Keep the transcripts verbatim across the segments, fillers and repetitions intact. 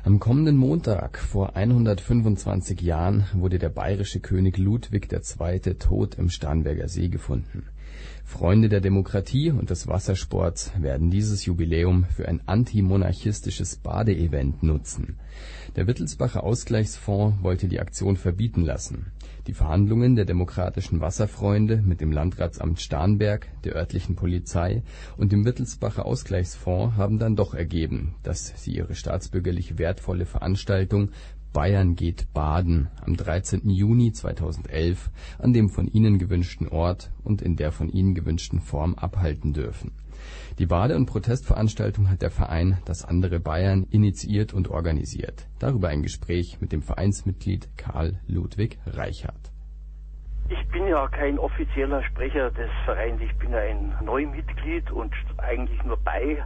Am kommenden Montag vor hundertfünfundzwanzig Jahren wurde der bayerische König Ludwig der Zweite tot im Starnberger See gefunden. Freunde der Demokratie und des Wassersports werden dieses Jubiläum für ein antimonarchistisches Badeevent nutzen. Der Wittelsbacher Ausgleichsfonds wollte die Aktion verbieten lassen. Die Verhandlungen der Demokratischen Wasserfreunde mit dem Landratsamt Starnberg, der örtlichen Polizei und dem Wittelsbacher Ausgleichsfonds haben dann doch ergeben, dass sie ihre staatsbürgerlich wertvolle Veranstaltung Bayern geht baden am dreizehnten Juni zweitausendelf an dem von ihnen gewünschten Ort und in der von ihnen gewünschten Form abhalten dürfen. Die Bade- und Protestveranstaltung hat der Verein Das andere Bayern initiiert und organisiert. Darüber ein Gespräch mit dem Vereinsmitglied Karl Ludwig Reichert. Ich bin ja kein offizieller Sprecher des Vereins, ich bin ja ein Neumitglied und eigentlich nur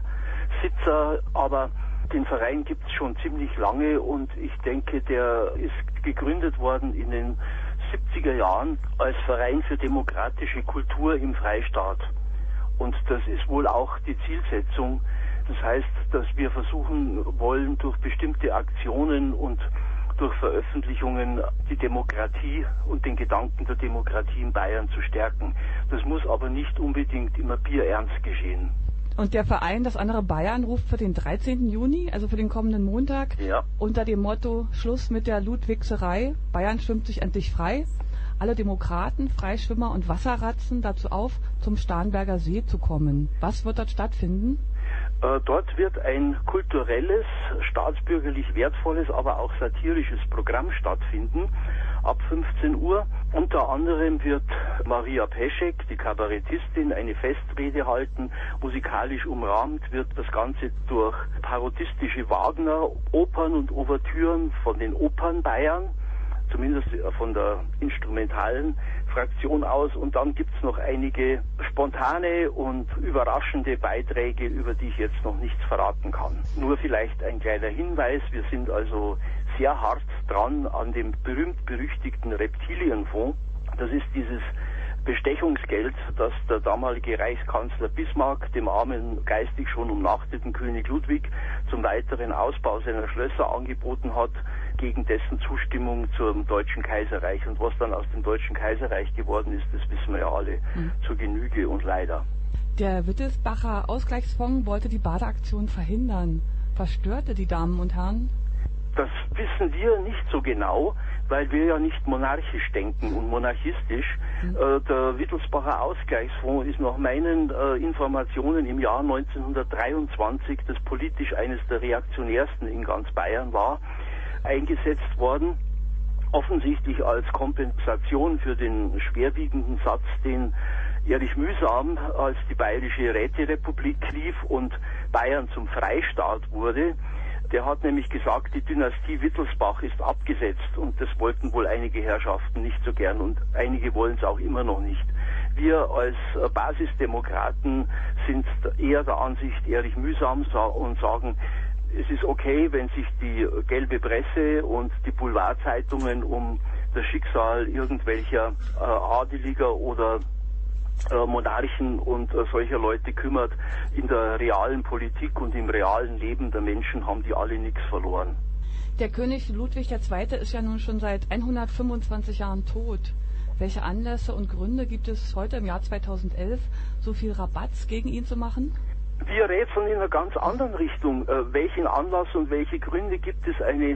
Beisitzer, aber den Verein gibt es schon ziemlich lange und ich denke, der ist gegründet worden in den siebziger Jahren als Verein für demokratische Kultur im Freistaat. Und das ist wohl auch die Zielsetzung. Das heißt, dass wir versuchen wollen, durch bestimmte Aktionen und durch Veröffentlichungen die Demokratie und den Gedanken der Demokratie in Bayern zu stärken. Das muss aber nicht unbedingt immer bierernst geschehen. Und der Verein Das andere Bayern ruft für den dreizehnten Juni, also für den kommenden Montag, ja, unter dem Motto Schluss mit der Ludwigserei, Bayern schwimmt sich endlich frei, alle Demokraten, Freischwimmer und Wasserratzen dazu auf, zum Starnberger See zu kommen. Was wird dort stattfinden? Äh, dort wird ein kulturelles, staatsbürgerlich wertvolles, aber auch satirisches Programm stattfinden. Ab fünfzehn Uhr. Unter anderem wird Maria Peschek, die Kabarettistin, eine Festrede halten. Musikalisch umrahmt wird das Ganze durch parodistische Wagner, Opern und Ouvertüren von den Opern Bayern, zumindest von der instrumentalen Fraktion aus. Und dann gibt's noch einige spontane und überraschende Beiträge, über die ich jetzt noch nichts verraten kann. Nur vielleicht ein kleiner Hinweis, wir sind also sehr hart dran an dem berühmt-berüchtigten Reptilienfonds. Das ist dieses Bestechungsgeld, das der damalige Reichskanzler Bismarck dem armen, geistig schon umnachteten König Ludwig zum weiteren Ausbau seiner Schlösser angeboten hat, gegen dessen Zustimmung zum Deutschen Kaiserreich. Und was dann aus dem Deutschen Kaiserreich geworden ist, das wissen wir ja alle mhm. zur Genüge und leider. Der Wittelsbacher Ausgleichsfonds wollte die Badeaktion verhindern. Was störte die Damen und Herren? Das wissen wir nicht so genau, weil wir ja nicht monarchisch denken und monarchistisch. Mhm. Äh, der Wittelsbacher Ausgleichsfonds ist nach meinen äh, Informationen im Jahr neunzehnhundertdreiundzwanzig, das politisch eines der reaktionärsten in ganz Bayern war, eingesetzt worden, offensichtlich als Kompensation für den schwerwiegenden Satz, den Erich Mühsam, als die Bayerische Räterepublik lief und Bayern zum Freistaat wurde. Der hat nämlich gesagt, die Dynastie Wittelsbach ist abgesetzt und das wollten wohl einige Herrschaften nicht so gern und einige wollen es auch immer noch nicht. Wir als Basisdemokraten sind eher der Ansicht Erich Mühsam und sagen, es ist okay, wenn sich die gelbe Presse und die Boulevardzeitungen um das Schicksal irgendwelcher äh, Adeliger oder äh, Monarchen und äh, solcher Leute kümmert. In der realen Politik und im realen Leben der Menschen haben die alle nichts verloren. Der König Ludwig der Zweite ist ja nun schon seit hundertfünfundzwanzig Jahren tot. Welche Anlässe und Gründe gibt es heute im Jahr zweitausendelf, so viel Rabatz gegen ihn zu machen? Wir rätseln in einer ganz anderen Richtung. Äh, welchen Anlass und welche Gründe gibt es, eine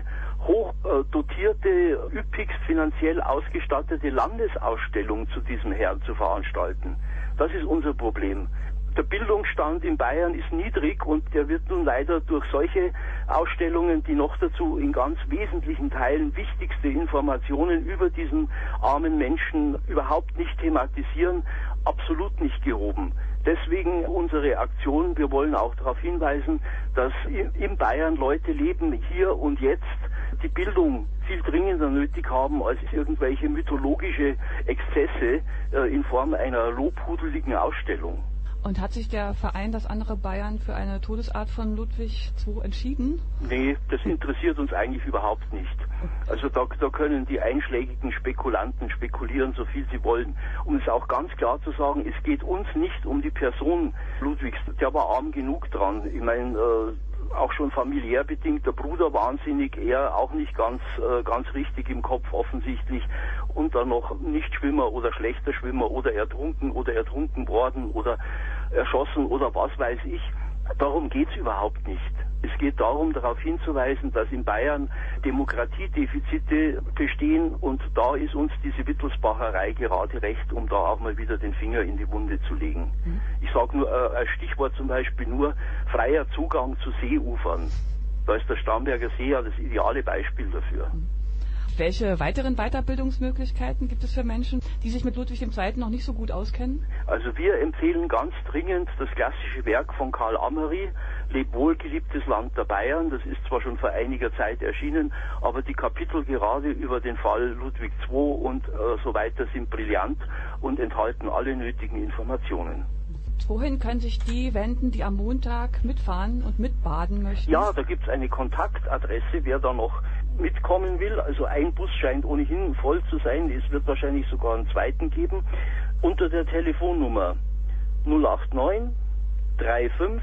hochdotierte, üppigst finanziell ausgestattete Landesausstellung zu diesem Herrn zu veranstalten? Das ist unser Problem. Der Bildungsstand in Bayern ist niedrig und der wird nun leider durch solche Ausstellungen, die noch dazu in ganz wesentlichen Teilen wichtigste Informationen über diesen armen Menschen überhaupt nicht thematisieren, absolut nicht gehoben. Deswegen unsere Aktion, wir wollen auch darauf hinweisen, dass in Bayern Leute leben, hier und jetzt, die Bildung viel dringender nötig haben als irgendwelche mythologische Exzesse äh, in Form einer lobhudeligen Ausstellung. Und hat sich der Verein Das andere Bayern für eine Todesart von Ludwig der Zweite entschieden? Nee, das interessiert uns eigentlich überhaupt nicht. Also da, da können die einschlägigen Spekulanten spekulieren, so viel sie wollen. Um es auch ganz klar zu sagen, es geht uns nicht um die Person Ludwigs. Der war arm genug dran. Ich meine, äh, auch schon familiär bedingt, der Bruder wahnsinnig, er auch nicht ganz, äh, ganz richtig im Kopf offensichtlich und dann noch Nichtschwimmer oder schlechter Schwimmer oder ertrunken oder ertrunken worden oder erschossen oder was weiß ich. Darum geht's überhaupt nicht. Es geht darum, darauf hinzuweisen, dass in Bayern Demokratiedefizite bestehen und da ist uns diese Wittelsbacherei gerade recht, um da auch mal wieder den Finger in die Wunde zu legen. Mhm. Ich sage nur äh, als Stichwort zum Beispiel nur freier Zugang zu Seeufern. Da ist der Starnberger See ja das ideale Beispiel dafür. Mhm. Welche weiteren Weiterbildungsmöglichkeiten gibt es für Menschen, die sich mit Ludwig der Zweite noch nicht so gut auskennen? Also wir empfehlen ganz dringend das klassische Werk von Karl Ameri, Leb wohl, geliebtes Land der Bayern. Das ist zwar schon vor einiger Zeit erschienen, aber die Kapitel gerade über den Fall Ludwig der Zweite und äh, so weiter sind brillant und enthalten alle nötigen Informationen. Wohin können sich die wenden, die am Montag mitfahren und mitbaden möchten? Ja, da gibt es eine Kontaktadresse, wer da noch mitkommen will. Also ein Bus scheint ohnehin voll zu sein. Es wird wahrscheinlich sogar einen zweiten geben. Unter der Telefonnummer null acht neun drei fünf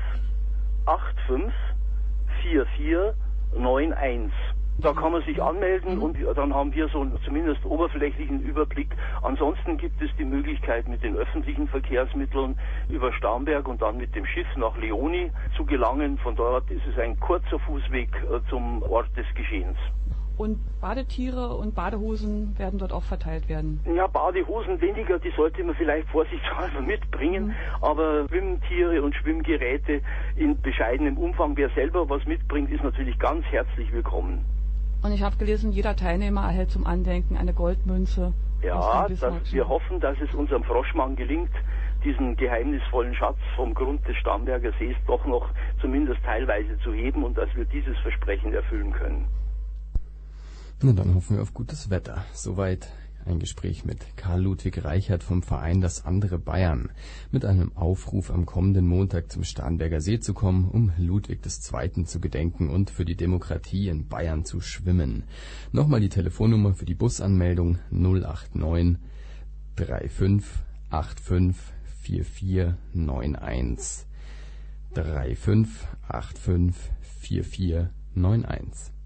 acht fünf vier vier neun eins. Da kann man sich anmelden und dann haben wir so zumindest oberflächlichen Überblick. Ansonsten gibt es die Möglichkeit, mit den öffentlichen Verkehrsmitteln über Starnberg und dann mit dem Schiff nach Leoni zu gelangen. Von dort ist es ein kurzer Fußweg zum Ort des Geschehens. Und Badetiere und Badehosen werden dort auch verteilt werden? Ja, Badehosen weniger, die sollte man vielleicht vorsichtshalber mitbringen, mhm. aber Schwimmtiere und Schwimmgeräte in bescheidenem Umfang. Wer selber was mitbringt, ist natürlich ganz herzlich willkommen. Und ich habe gelesen, jeder Teilnehmer erhält zum Andenken eine Goldmünze. Ja, das, wir hoffen, dass es unserem Froschmann gelingt, diesen geheimnisvollen Schatz vom Grund des Starnberger Sees doch noch zumindest teilweise zu heben und dass wir dieses Versprechen erfüllen können. Na, dann hoffen wir auf gutes Wetter. Soweit ein Gespräch mit Karl Ludwig Reichert vom Verein Das andere Bayern mit einem Aufruf, am kommenden Montag zum Starnberger See zu kommen, um Ludwig der Zweite zu gedenken und für die Demokratie in Bayern zu schwimmen. Nochmal die Telefonnummer für die Busanmeldung null acht neun drei fünf acht fünf vier vier neun eins. drei fünf acht fünf vier vier neun eins.